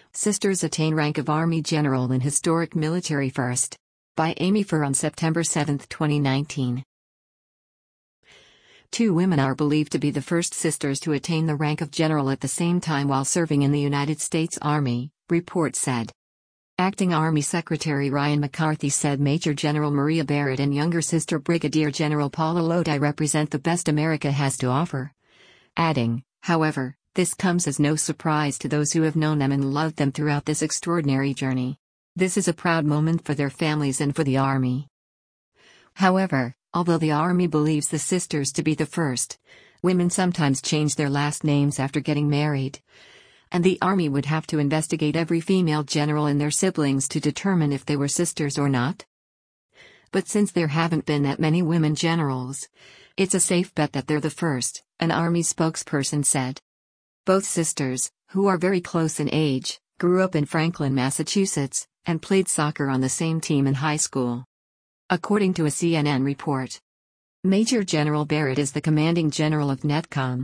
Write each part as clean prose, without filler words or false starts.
Sisters attain rank of Army General in Historic Military First. By Amy Furr on September 7, 2019. Two women are believed to be the first sisters to attain the rank of general at the same time while serving in the United States Army, report said. Acting Army Secretary Ryan McCarthy said Major General Maria Barrett and younger sister Brigadier General Paula Lodi represent the best America has to offer. Adding, however, this comes as no surprise to those who have known them and loved them throughout this extraordinary journey. This is a proud moment for their families and for the Army. However, although the Army believes the sisters to be the first, women sometimes change their last names after getting married. And the Army would have to investigate every female general and their siblings to determine if they were sisters or not. But since there haven't been that many women generals, it's a safe bet that they're the first, an Army spokesperson said. Both sisters, who are very close in age, grew up in Franklin, Massachusetts, and played soccer on the same team in high school. According to a CNN report, Major General Barrett is the commanding general of NETCOM.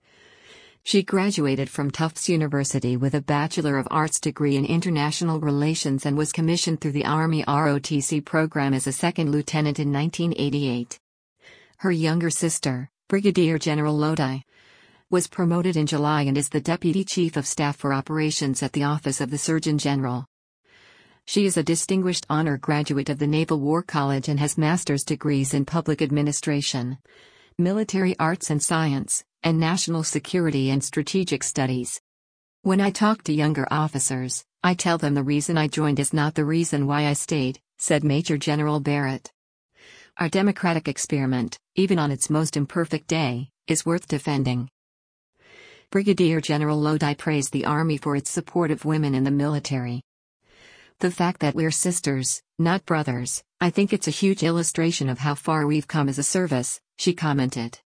She graduated from Tufts University with a Bachelor of Arts degree in International Relations and was commissioned through the Army ROTC program as a second lieutenant in 1988. Her younger sister, Brigadier General Lodi, was promoted in July and is the Deputy Chief of Staff for Operations at the Office of the Surgeon General. She is a distinguished honor graduate of the Naval War College and has master's degrees in Public Administration, Military Arts and Science, and National Security and Strategic Studies. When I talk to younger officers, I tell them the reason I joined is not the reason why I stayed, said Major General Barrett. Our democratic experiment, even on its most imperfect day, is worth defending. Brigadier General Lodi praised the Army for its support of women in the military. The fact that we're sisters, not brothers, I think it's a huge illustration of how far we've come as a service, she commented.